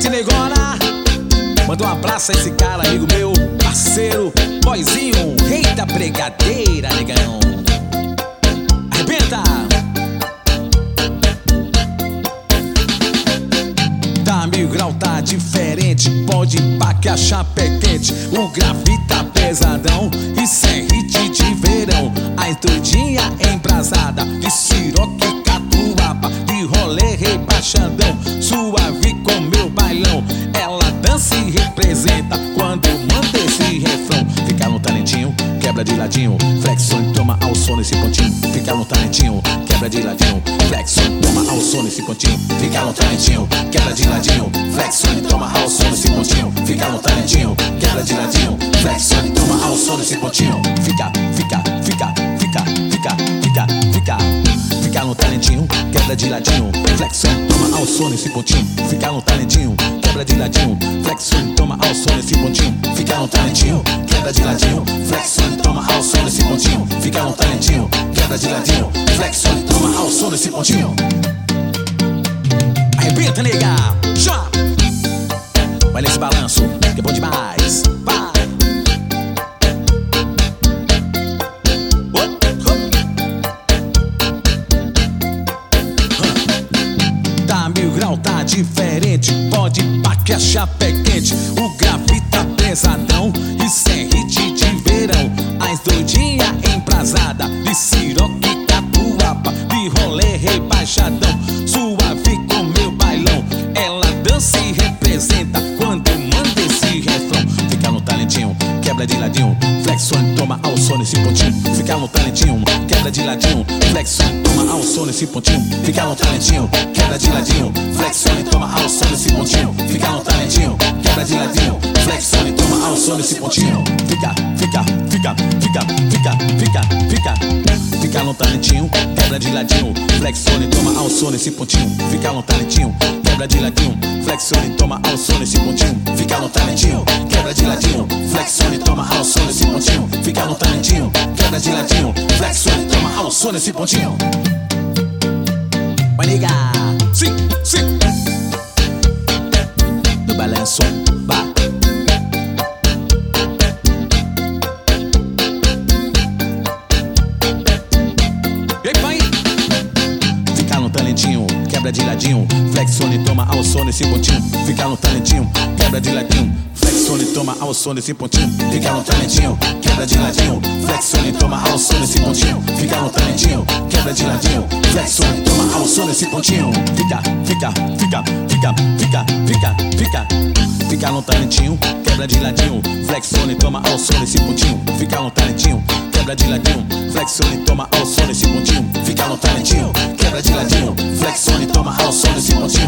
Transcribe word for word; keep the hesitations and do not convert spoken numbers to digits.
negona. Manda um abraço a esse cara, amigo meu, parceiro, boyzinho, rei da pregadeira, negão. Arrebenta! Tá mil grau, tá diferente, pode pá que a chapa é quente. O grave tá pesadão, isso é hit de verão. A doidinha embrasada, de siroque e catuaba, de rolê rebaixadão, suave com meu bailão. Ela dança e representa quando manda esse refrão. Fica no talentinho, quebra de ladinho, flexione, toma ao som nesse pontinho. Fica no talentinho, quebra de ladinho, flexione, toma ao som nesse pontinho. Fica no talentinho, quebra de ladinho, flexione, toma ao som nesse pontinho. Fica no talentinho, quebra de ladinho, flexione, toma ao som nesse pontinho. Fica, fica, fica, fica, fica, fica, fica. Fica no talentinho, quebra de ladinho, flexione, toma ao som nesse pontinho. Fica no talentinho, quebra de ladinho, flexione, toma ao som nesse pontinho. Fica no talentinho, quebra de ladinho, flexione, toma ao som nesse pontinho. Fica no talentinho, quebra de ladinho, flexione, toma ao som nesse pontinho. Arrebenta, nega, já! Vai nesse balanço, que é bom demais. Vai! Tá mil grau, tá diferente, pode pá que a chapa é quente. O grave tá pesadão, isso é hit de verão. As doidinha embrasada, de siroque e catuaba, de rolê rebaixadão, suave com meu bailão. Ela dança e representa quando manda esse refrão. Fica no talentinho, quebra de ladinho, flexione, toma ao som nesse pontinho. Fica no talentinho, quebra de ladinho, flexione, toma ao som nesse pontinho. Fica no talentinho, quebra de ladinho, flexione, toma ao som nesse pontinho. Fica no talentinho, quebra de ladinho, flexione, toma ao som nesse pontinho. Fica, fica, fica, fica, fica, fica, fica. Fica no talentinho, quebra de ladinho, flexione, toma ao som nesse pontinho. Fica no talentinho, quebra de ladinho, flexione, toma ao som nesse pontinho. Fica no talentinho, quebra de ladinho, flexione, toma ao som nesse pontinho. Fica no talentinho, quebra de ladinho, flexione, toma ao som nesse pontinho. Vai ligar, sim, sim. No balanço, vai. Quebra de ladinho, flexione, toma ao som nesse pontinho. Fica no talentinho, quebra de ladinho, flexione, toma ao som nesse pontinho. Fica no talentinho, quebra de ladinho, flexione, toma ao som nesse pontinho. Fica no talentinho, quebra de ladinho, flexione, toma ao som nesse pontinho. Fica, fica, fica, fica, fica, fica, fica. Fica no talentinho, quebra de ladinho, flexione, toma ao som nesse pontinho. Fica no talentinho, quebra de ladinho, flexione, toma ao som nesse pontinho. Fica no talentinho, quebra de ladinho, flexione, toma ao som nesse pontinho.